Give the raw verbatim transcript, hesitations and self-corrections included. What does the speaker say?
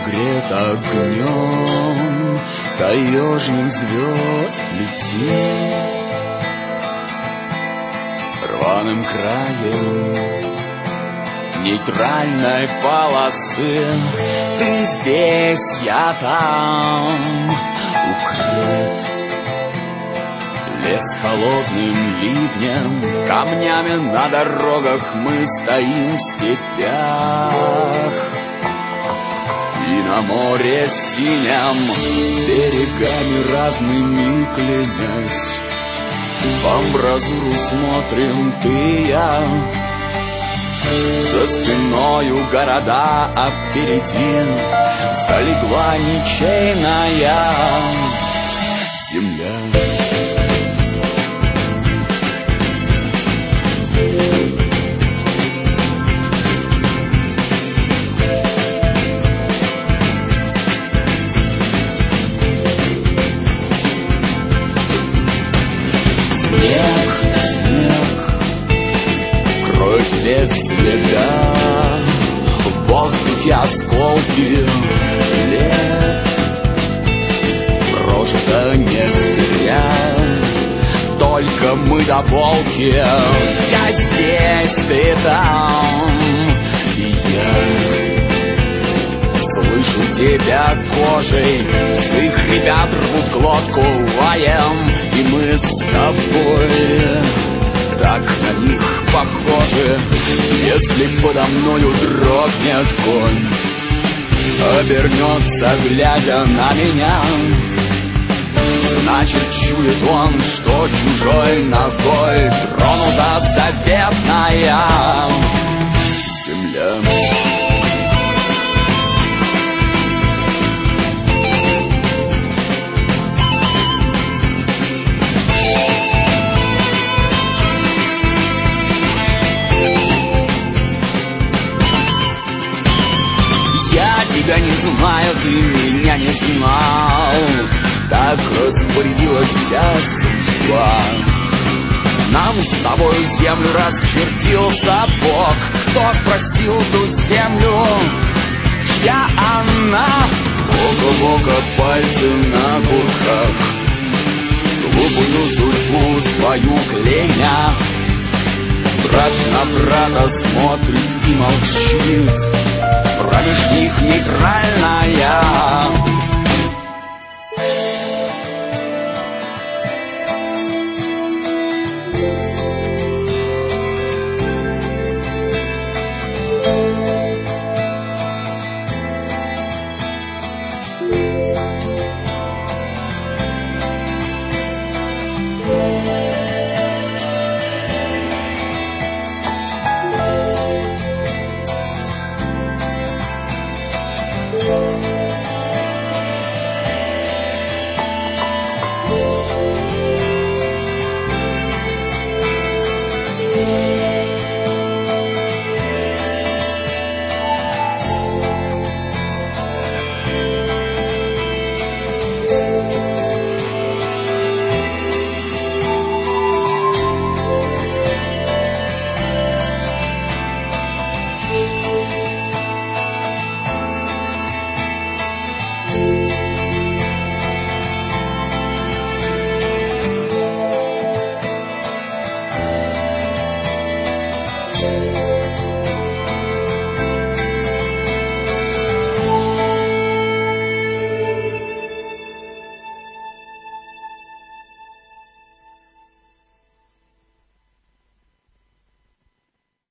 согрет огнем, таежных звезд летит рваным краем нейтральной полосы. Ты здесь, я там, укрыт. Лес холодным ливнем, камнями на дорогах мы стоим в степях. И на море синем, берегами разными клянясь, в амбразуру смотрим ты и я. За спиною города, а впереди залегла ничейная земля. Без следа, в воздухе осколки лет. Прожито не зря, только мы до волки. Я здесь, ты там, и я слышу тебя кожей. Их ребят рвут глотку лаем, и мы с тобой так на них похожи. Если подо мною дрогнет конь, обернется, глядя на меня, значит, чует он, что чужой ногой тронута заветная земля. Тебя не знаю, ты меня не знал, так распорядилась вся судьба. Нам с тобой землю расчертил сапог. Кто простил ту землю, чья она? Бога-бога, пальцы на курках, глупую судьбу свою кляня. Брат на брата смотрит и молчит, промеж них нейтральная